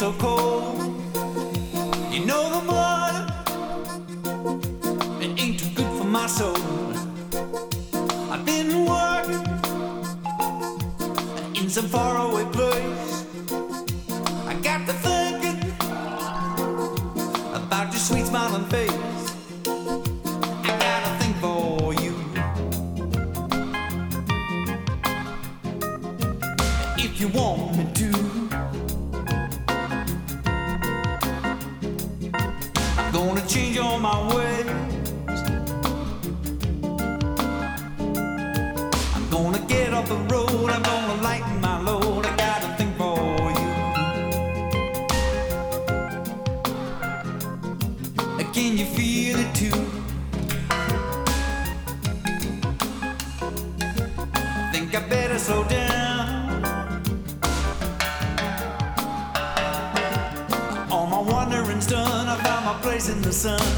so cold. You know the mud, it ain't too good for my soul. I've been working in some faraway place. I got to thinking about your sweet smiling face. I got a thing for you. If you want me to, I'm gonna change all my ways. I'm gonna get off the road, I'm gonna lighten my load. I got a thing for you. Can you feel it too? Think I better slow down. All my wandering's done, I found my place in the sun.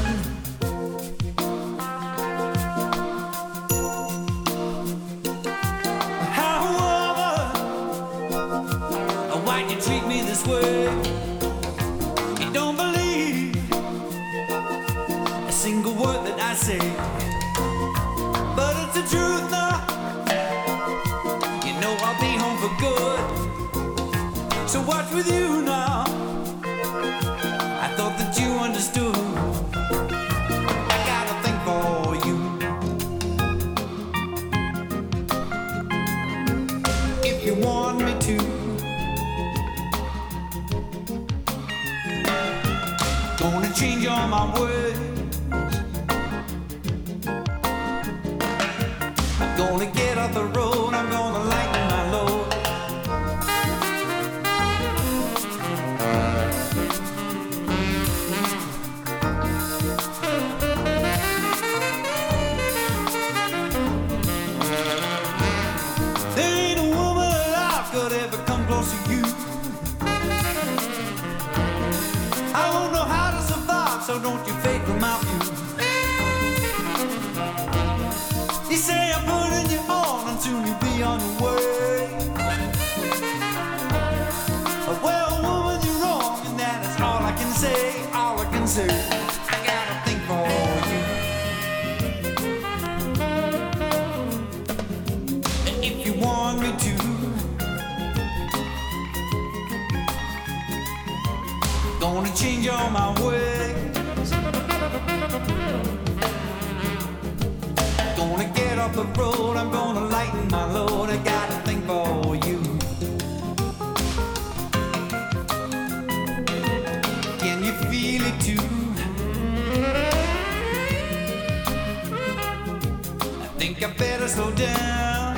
Why'd you treat me this way? You don't believe a single word that I say, but it's the truth now. You know I'll be home for good, so what's with you now? I thought that you understood. I got a thing for you. If you want me to, gonna change all my ways. I'm gonna get off the road, I'm gonna lighten my load. There ain't a woman alive could ever come close to you. I won't know how to survive, so don't you fake from my view. You say I'm putting you on, and soon you'll be on your way. Well, woman, you're wrong, and that is all I can say. All I can say, I got a thing for you. And if you want me to, gonna change all my ways. Gonna get off the road, I'm gonna lighten my load. I got a thing for you. Can you feel it too? I think I better slow down.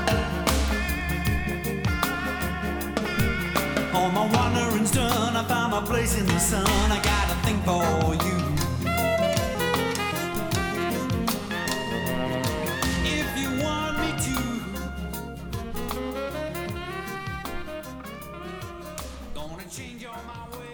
All my wandering's done, I found my place in the sun. I got a thing for you. If you want me to, gonna change all my ways.